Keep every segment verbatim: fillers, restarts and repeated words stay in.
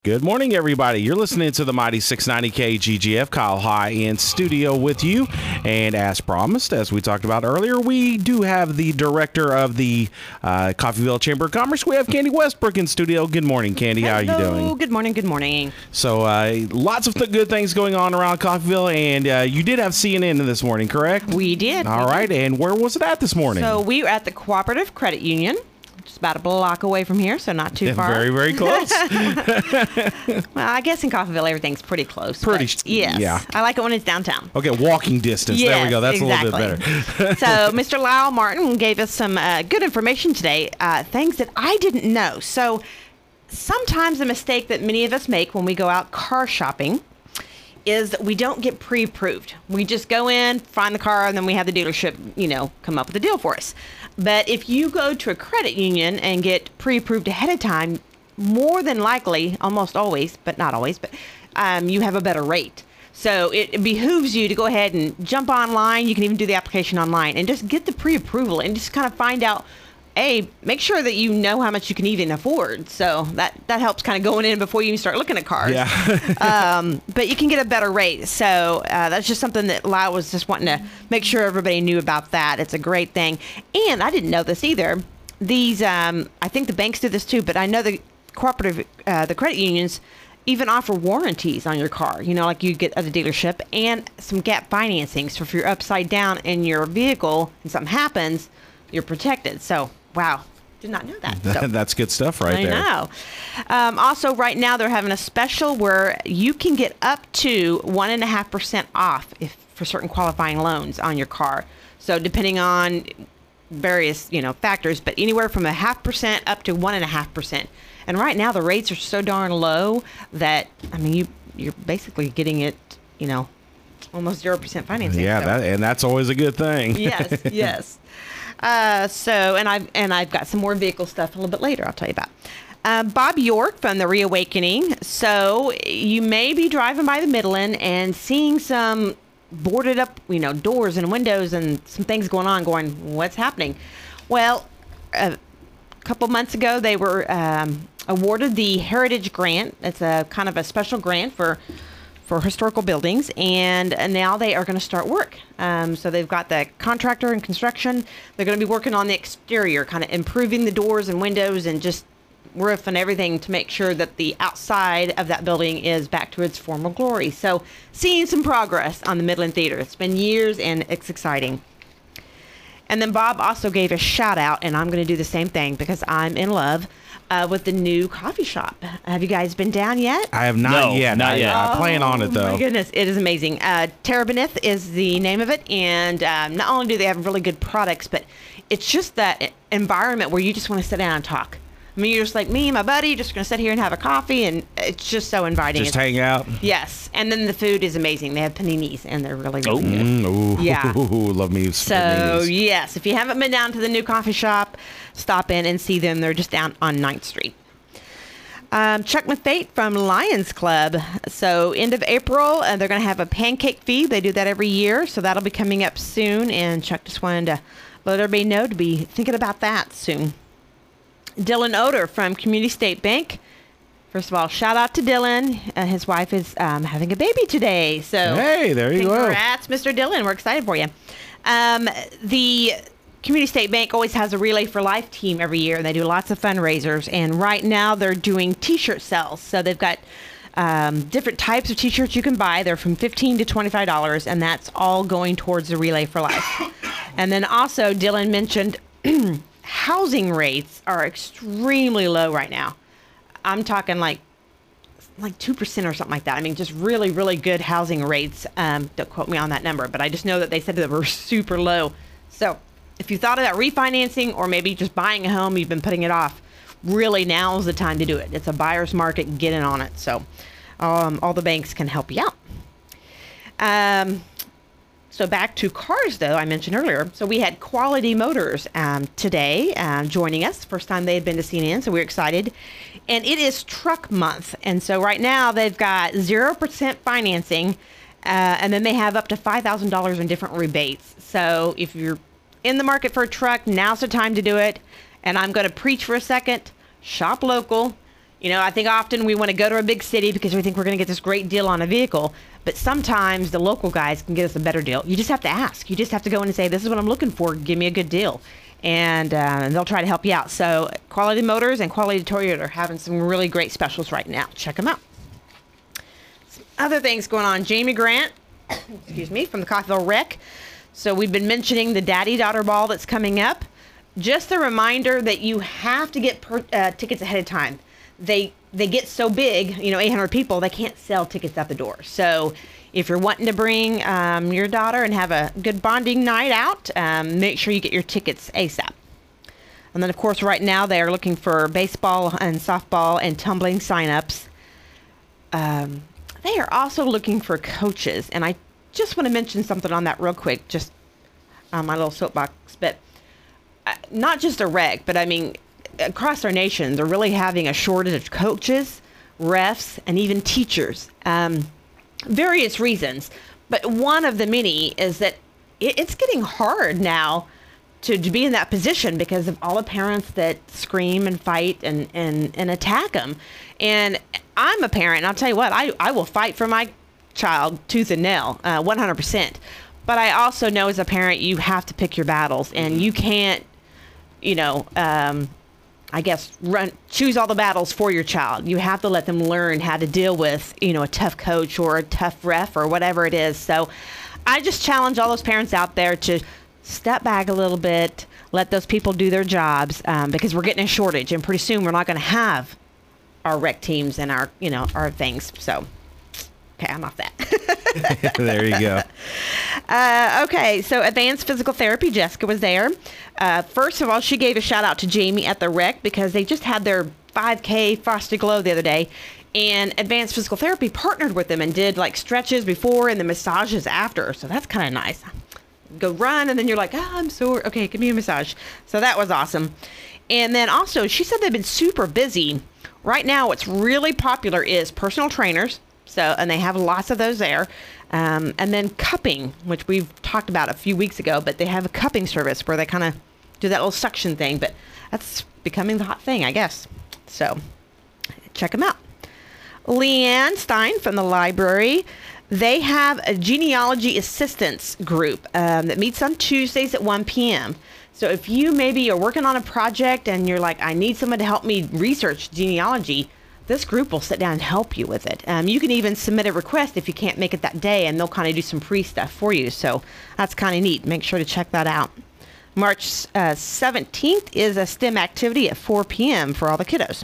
Good morning, everybody. You're listening to the Mighty six ninety K G G F. Kyle High in studio with you. And as promised, as we talked about earlier, we do have the director of the uh, Coffeyville Chamber of Commerce. We have Candy Westbrook in studio. Good morning, Candy. Hello. How are you doing? Good morning. Good morning. So uh, lots of th- good things going on around Coffeyville. And uh, you did have C N N this morning, correct? We did. All we right. did. And where was it at this morning? So we were at the Cooperative Credit Union. Just about a block away from here, so not too Yeah, far. very, very close. Well, I guess in Coffeyville, everything's pretty close. Pretty, but yes. yeah. I like it when it's downtown. Okay, walking distance. Yes, there we go. That's exactly. a little bit better. So Mister Lyle Martin gave us some uh, good information today, uh, things that I didn't know. So sometimes the mistake that many of us make when we go out car shopping is that we don't get pre-approved. We just go in, find the car, and then we have the dealership, you know, come up with a deal for us. But if you go to a credit union and get pre-approved ahead of time, more than likely, almost always, but not always, but um, you have a better rate. So it, it behooves you to go ahead and jump online. You can even do the application online and just get the pre-approval and just kind of find out, A, make sure that you know how much you can even afford. So that, that helps kind of going in before you even start looking at cars. Yeah. um, but you can get a better rate. So uh, that's just something that Lyle was just wanting to make sure everybody knew about that. It's a great thing. And I didn't know this either. These, um, I think the banks do this too, but I know the cooperative, uh, the credit unions even offer warranties on your car, you know, like you get at the dealership, and some gap financing. So if you're upside down in your vehicle and something happens, you're protected. So wow, did not know that. So, That's good stuff right I there. know. Um, also, right now they're having a special where you can get up to one and a half percent off if for certain qualifying loans on your car. So depending on various you know factors, but anywhere from a half percent up to one and a half percent. And right now the rates are so darn low that I mean you you're basically getting it you know almost zero percent financing. Yeah, so. that, and that's always a good thing. Yes, yes. Uh, so, and I've and I've got some more vehicle stuff a little bit later. I'll tell you about. Um, Bob York from the Reawakening. So you may be driving by the Midland and seeing some boarded up, you know, doors and windows and some things going on. Going, what's happening? Well, a couple months ago they were um, awarded the Heritage Grant. It's a kind of a special grant for. for historical buildings, and now they are going to start work. Um, so they've got the contractor and construction. They're going to be working on the exterior, kind of improving the doors and windows and just roof and everything to make sure that the outside of that building is back to its former glory. So seeing some progress on the Midland Theater. It's been years and it's exciting. And then Bob also gave a shout out, and I'm going to do the same thing because I'm in love uh, with the new coffee shop. Have you guys been down yet? I have not No, yet. not I, yet. I plan on it, though. Oh my goodness, it is amazing. Uh, Terabinith is the name of it, and um, not only do they have really good products, but it's just that environment where you just want to sit down and talk. I mean, you're just like me and my buddy, just going to sit here and have a coffee, and it's just so inviting. Just It's- hang out. Yes, and then the food is amazing. They have paninis, and they're really, really good. Mm, ooh, Yeah. love me some So, paninis. yes, if you haven't been down to the new coffee shop, stop in and see them. They're just down on ninth Street. Um, Chuck McFate from Lions Club. So end of April, uh, they're going to have a pancake feed. They do that every year, so that'll be coming up soon. And Chuck just wanted to let everybody know to be thinking about that soon. Dylan Oder from Community State Bank. First of all, shout out to Dylan. Uh, his wife is um, having a baby today. So Hey, there you go. congrats, Mister Dylan. We're excited for you. Um, the Community State Bank always has a Relay for Life team every year, and they do lots of fundraisers. And right now they're doing T-shirt sales. So they've got um, different types of T-shirts you can buy. They're from fifteen to twenty-five dollars, and that's all going towards the Relay for Life. And then also Dylan mentioned housing rates are extremely low right now. I'm talking like like two percent or something like that. I mean, just really, really good housing rates. Um, don't quote me on that number, but I just know that they said they were super low. So if you thought about refinancing or maybe just buying a home, you've been putting it off, really now is the time to do it. It's a buyer's market. Get in on it. So um, all the banks can help you out. Um, So back to cars, though, I mentioned earlier. So we had Quality Motors um, today um, joining us. First time they had been to C N N, so we're excited. And it is truck month. And so right now they've got zero percent financing, uh, and then they have up to five thousand dollars in different rebates. So if you're in the market for a truck, now's the time to do it. And I'm going to preach for a second. Shop local. You know, I think often we want to go to a big city because we think we're going to get this great deal on a vehicle. But sometimes the local guys can get us a better deal. You just have to ask. You just have to go in and say, this is what I'm looking for. Give me a good deal. And, uh, and they'll try to help you out. So Quality Motors and Quality Toyota are having some really great specials right now. Check them out. Some other things going on. Jamie Grant, excuse me, from the Coffeyville Rec. So we've been mentioning the daddy-daughter ball that's coming up. Just a reminder that you have to get per, uh, tickets ahead of time. They they get so big, you know, eight hundred people, they can't sell tickets at the door. So if you're wanting to bring um, your daughter and have a good bonding night out, um, make sure you get your tickets ASAP. And then, of course, right now they are looking for baseball and softball and tumbling signups. Um, they are also looking for coaches. And I just want to mention something on that real quick, just on my little soapbox. But uh, not just a rec, but I mean, across our nation, they're really having a shortage of coaches, refs, and even teachers. Um, various reasons. But one of the many is that it, it's getting hard now to, to be in that position because of all the parents that scream and fight and, and, and attack them. And I'm a parent, and I'll tell you what, I, I will fight for my child tooth and nail, uh, one hundred percent. But I also know as a parent, you have to pick your battles, and you can't, you know, um, I guess, run, choose all the battles for your child. You have to let them learn how to deal with, you know, a tough coach or a tough ref or whatever it is. So I just challenge all those parents out there to step back a little bit, let those people do their jobs, um, because we're getting a shortage, and pretty soon we're not going to have our rec teams and our, you know, our things. So, okay, I'm off that. There you go. Uh, okay, so Advanced Physical Therapy, Jessica was there. Uh, first of all, she gave a shout out to Jamie at the rec because they just had their five K Frosty Glow the other day, and Advanced Physical Therapy partnered with them and did like stretches before and the massages after. So that's kind of nice. Go run, and then you're like, oh, I'm sore. Okay, give me a massage. So that was awesome. And then also, she said they've been super busy. Right now, what's really popular is personal trainers. So, and they have lots of those there. Um, and then cupping, which we've talked about a few weeks ago, but they have a cupping service where they kind of do that little suction thing, but that's becoming the hot thing, I guess. So check them out. Leanne Stein from the library. They have a genealogy assistance group um, that meets on Tuesdays at one p.m. So if you maybe are working on a project and you're like, I need someone to help me research genealogy, this group will sit down and help you with it. Um, you can even submit a request if you can't make it that day, and they'll kind of do some pre-stuff for you. So that's kind of neat. Make sure to check that out. March uh, seventeenth is a STEM activity at four p.m. for all the kiddos.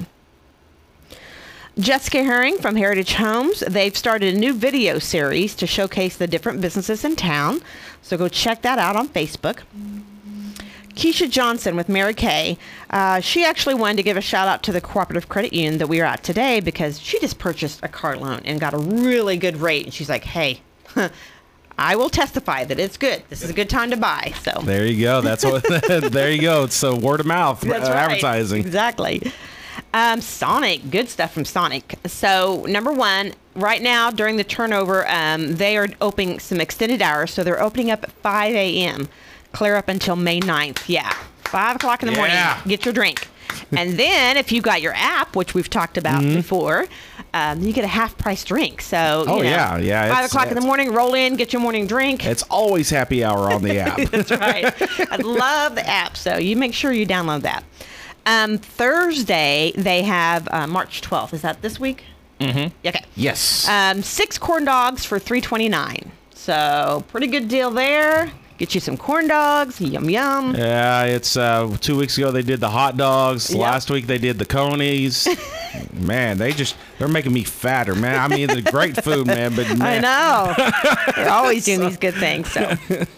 Jessica Herring from Heritage Homes. They've started a new video series to showcase the different businesses in town. So go check that out on Facebook. Keisha Johnson with Mary Kay. Uh, she actually wanted to give a shout out to the Cooperative Credit Union that we are at today because she just purchased a car loan and got a really good rate. And she's like, hey, I will testify that it's good. This is a good time to buy. So there you go. That's what. There you go. It's a word of mouth uh, That's right. advertising. Exactly. Um, Sonic, good stuff from Sonic. So number one, right now during the turnover, um, they are opening some extended hours. So they're opening up at five a.m. clear up until May ninth. Yeah. five o'clock in the morning. Yeah. Get your drink. And then if you got your app, which we've talked about mm-hmm. before, um, you get a half price drink. So, you oh, know, yeah. Yeah. five o'clock in the morning, roll in, get your morning drink. It's always happy hour on the app. That's right. I love the app. So you make sure you download that. Um, Thursday, they have uh, March twelfth. Is that this week? Mm-hmm. Okay. Yes. Um, six corn dogs for three twenty-nine. So pretty good deal there. Get you some corn dogs. Yum, yum. Yeah, it's uh, two weeks ago they did the hot dogs. Yep. Last week they did the conies. Man, they just, they're making me fatter, man. I mean, it's great food, man, but man. I know. They're always doing these good things, so.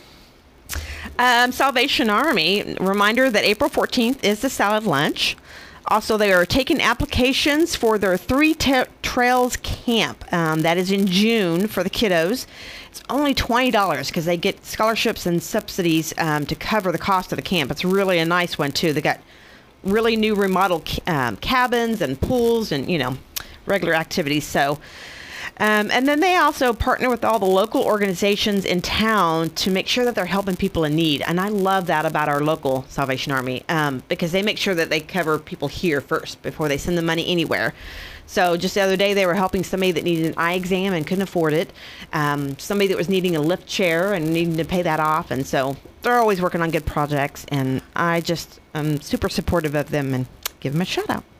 Um, Salvation Army, reminder that April fourteenth is the salad lunch. Also, they are taking applications for their Three Ta- Trails Camp. Um, that is in June for the kiddos. It's only twenty dollars because they get scholarships and subsidies um, to cover the cost of the camp. It's really a nice one, too. They got really new remodeled um, cabins and pools and, you know, regular activities. So Um, and then they also partner with all the local organizations in town to make sure that they're helping people in need. And I love that about our local Salvation Army um, because they make sure that they cover people here first before they send the money anywhere. So just the other day, they were helping somebody that needed an eye exam and couldn't afford it. Um, somebody that was needing a lift chair and needing to pay that off. And so they're always working on good projects. And I just am super supportive of them and give them a shout out.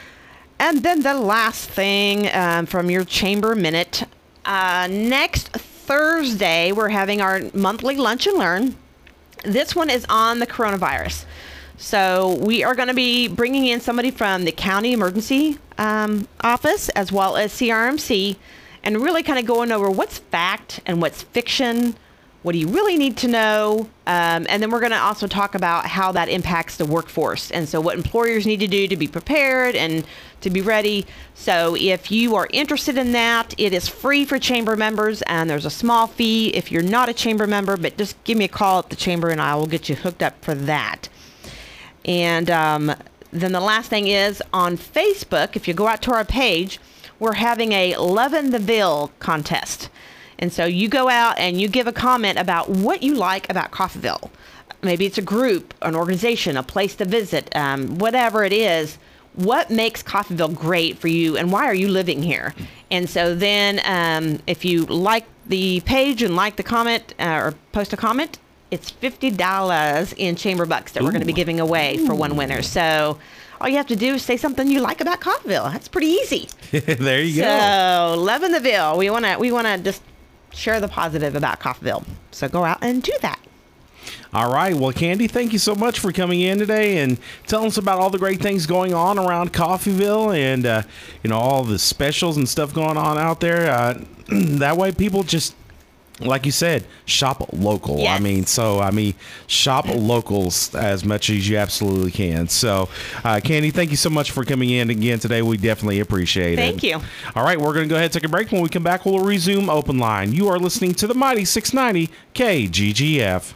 And then the last thing um, from your Chamber Minute. Uh, next Thursday, we're having our monthly Lunch and Learn. This one is on the coronavirus. So we are going to be bringing in somebody from the county emergency um, office as well as C R M C and really kind of going over what's fact and what's fiction. What do you really need to know? Um, and then we're going to also talk about how that impacts the workforce. And so what employers need to do to be prepared and to be ready. So if you are interested in that, it is free for Chamber members and there's a small fee if you're not a Chamber member, but just give me a call at the Chamber and I will get you hooked up for that. And um, then the last thing is on Facebook, if you go out to our page, we're having a Lovin' the Ville contest. And so you go out and you give a comment about what you like about Coffeyville. Maybe it's a group, an organization, a place to visit, um, whatever it is. What makes Coffeyville great for you and why are you living here? And so then um, if you like the page and like the comment uh, or post a comment, it's fifty dollars in Chamber bucks that Ooh. We're going to be giving away for one winner. So all you have to do is say something you like about Coffeyville. That's pretty easy. There you so, go. So Lovin' the Ville. We want to we want to just share the positive about Coffeyville. So go out and do that. All right. Well, Candy, thank you so much for coming in today and telling us about all the great things going on around Coffeyville and, uh, you know, all the specials and stuff going on out there. Uh, that way people just, like you said, shop local. Yes. I mean, so, I mean, shop locals as much as you absolutely can. So, uh, Candy, thank you so much for coming in again today. We definitely appreciate thank it. Thank you. All right, we're going to go ahead and take a break. When we come back, we'll resume Open Line. You are listening to the Mighty six ninety K G G F.